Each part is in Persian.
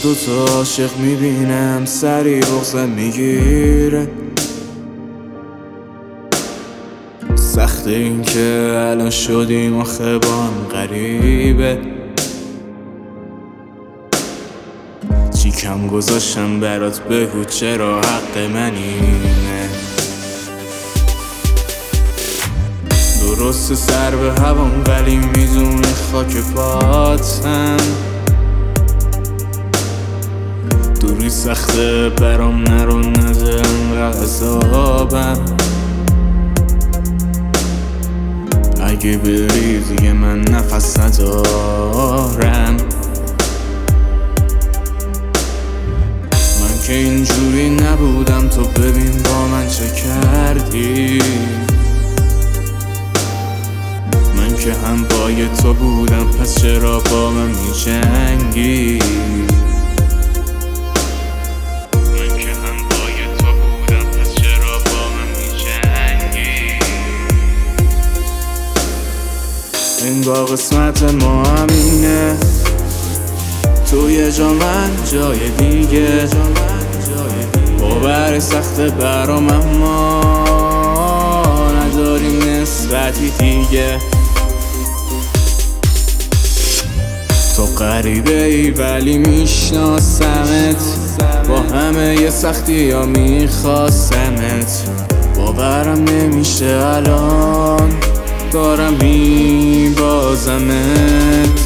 دوتا عاشق میبینم سری بغضم میگیره. سخت این که الان شدیم آخه با هم غریبه. چی کم گذاشتم برات بگو چرا حق من اینه. درست سر به هوام ولی میدونی خاک پاتم. دوری سخته برام نرو نده انقدر عذابم. اگه بری دیگه من نفس ندارم. من که اینجوری نبودم تو ببین با من چه کردی. من که هم بای تو بودم پس چرا با من میجنگی. من که هم بای تو بودم پس چرا با من میجنگی. انگار قسمت ما همینه. تو یه جا من جای دیگه. باور سخته برام اما نداریم نسبتی دیگه. تو غریبه ای ولی میشناسمت. با همه یه سختی ها میخواستمت. باورم نمیشه الان دارم میبازمت.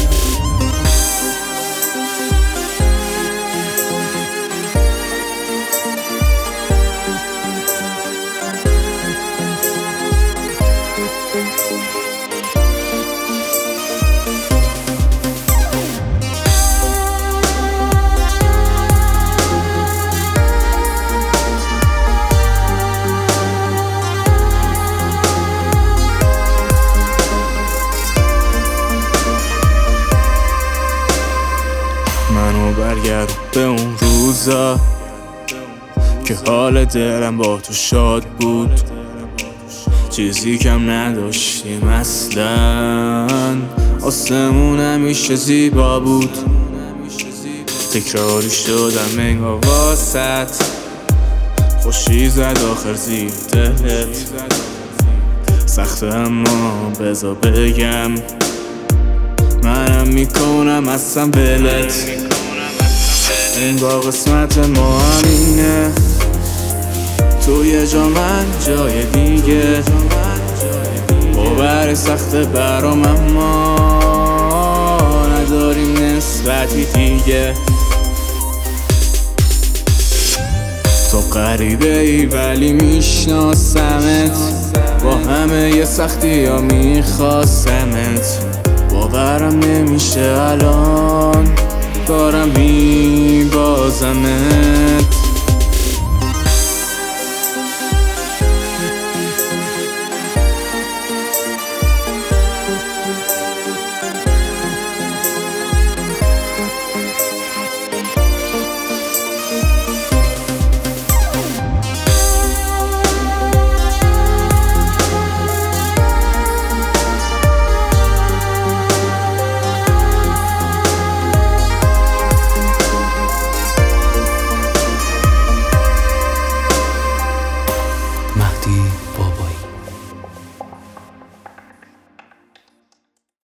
منو برگرد به اون روزا که حال دلم با تو شاد بود. چیزی کم نداشتیم اصلا. آسمون همیشه زیبا بود. تکراری شدم انگار واسط. خوشی زد آخر زیر دلت. سخته اما بذار بگم منم میکنم اصلا بلت. انگار قسمت ما همینه. تو یه جا من جای دیگه. باور سخته برام اما نداریم نسبتی دیگه. تو غریبه ای ولی میشناسمت. با همه یه سختی ها میخواستمت. باورم نمیشه الان دارم میبازمت.